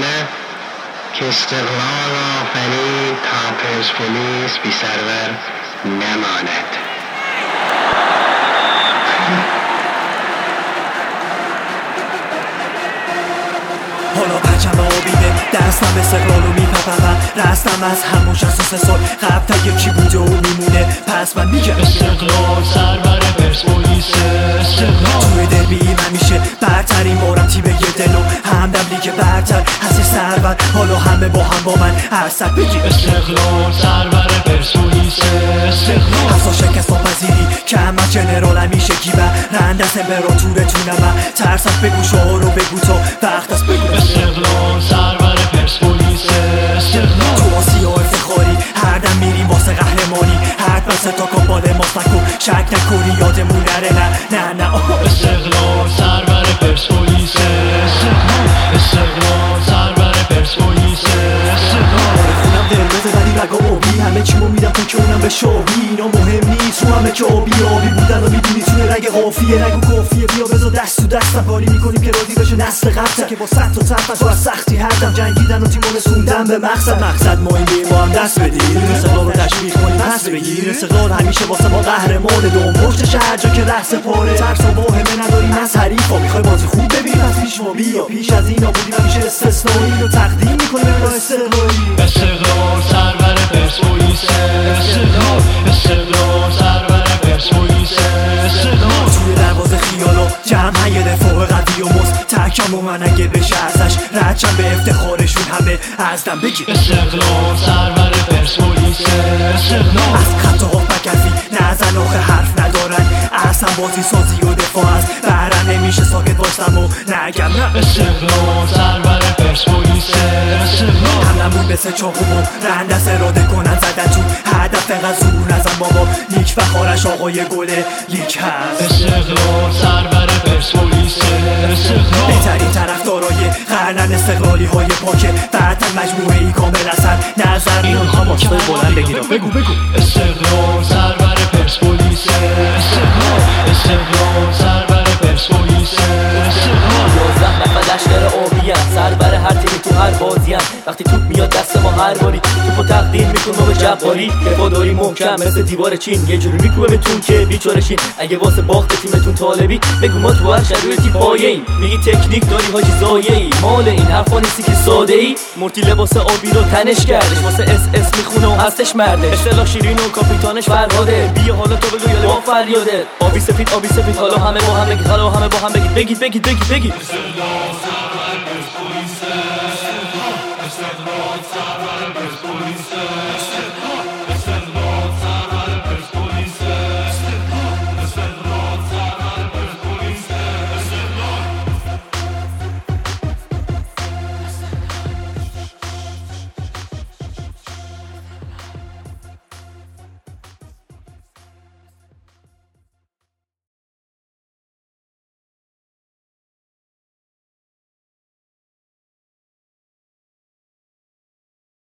کنه که استقلال آفرید تا پرسپولیس بی سرور نماند. حالا پرچم آبیده دستم استقلالو میپپم، رستم از همون 63 سال قبل تا یکی بوده و میمونه. پس من میگم استقلال سرور پرسپولیس، استقلال توی دربی من میشه برترین بارم تیم یه دلو همدم لیگ برتر هستی سرور. حالا همه با هم با من هر سر بگی استقلال سرور پرسپولیس، استقلال افسا شکست و پذیری که همه جنرال همیشه گیبه رند از امپراتورتونم. ترسم بگو شعارو بگو تا وقت است بگو استقلال سرور پرسپولیس، استقلال تو آسیا افتخاری هر دم میریم واسه قهرمانی. حتما ستا کن بال ماست نکن شک نکنی یادمون نره نه استقلال سرور پرسپولیس، استقلال استقلال سرور پرسپولیس، استقلال خونم قرمزه ولی رگام آبی همه چیمو میدم تا که اونم به شاهی. اینا مهم نیست رو همه که آبی بودن و میدونی توی رگ قافیه نگو کافیه. بیا بذار دست تو دستم کاری میکنیم که راضی بشه نسل قبل که با صد تا طرف تو از سختی هر دم جنگیدن و تیمو رسوندن به مقصد مهمی ما هم دست بدیم استقلال رو تشویق کنیم پس بگیر. استقلال همیشه واسه ما قهرمان دوم پشتش هر جا که رأس پاره. ترس و واهمه نداریم از حریفا میخوای بازی خوب ببینیم پس پیش ما بیا. پیش از اینا بودیم همیشه استثنایی رو تقدیم میکنیم به استقلالی. استقلال سرور پرسپولیس، استقلال استقلال سرور پرسپولیس، استقلال توی دروازه خیالا جمع یه دفاع قوی و مز تکم و من اگه بشه ازش ردشم به افتخارشون همه ازدم بگیر. استقلال سرور پرسپولیس، استقلال از خط ها بکفی نزن آخه حرف ندارن اصلا بازی سازی و دفاع از برن نمیشه ساکت باشم و نگم نه. استقلال سرور پرسپولیس، استقلال هممون مثل چاقو و رند از اراده کنن زدن تو هدف انقدر زور نزن بابا لیک فخارش آقای گله لیک هست. استقلال سرور پرسپولیس، استقلال بهترین طرفدارای قرنن استقلالی های پاکه بعد مجموعه ای کامل اثر نظر میان خاموش بلند بگیرم بگو استقلال سرور پرسپولیس، استقلال استقلال سرور پرسپولیس، استقلال 11 نفر لشکر آبی‌ان سرور هر تیمی تو هر بازی‌ان. وقتی توپ میاد دست ما هر باری توپو تقدیم میکنم ما به جباری. دفاعداری محکم مثل دیوار چین یه جوری میکوبمتون که بیچاره‌شین. اگه واسه باخت تیمتون طالبی بگو ما تو هر شرایطی پایه‌ایم. میگی تکنیک داری حاجی زایه‌ای مال این حرفا نیستی که ساده‌ای. مرتی لباس آبی رو تنش کردش واسه اس میخونه و هستش مردش. اصطلاح شیرین و کاپیتانش فرهاده. بیا حالا تو بگو یاله با فریاده. آبی سفید حالا همه با هم بگید حالا همه با هم بگید بگید استقلال سرور پرسپولیس، استقلال سرور پرسپولیس.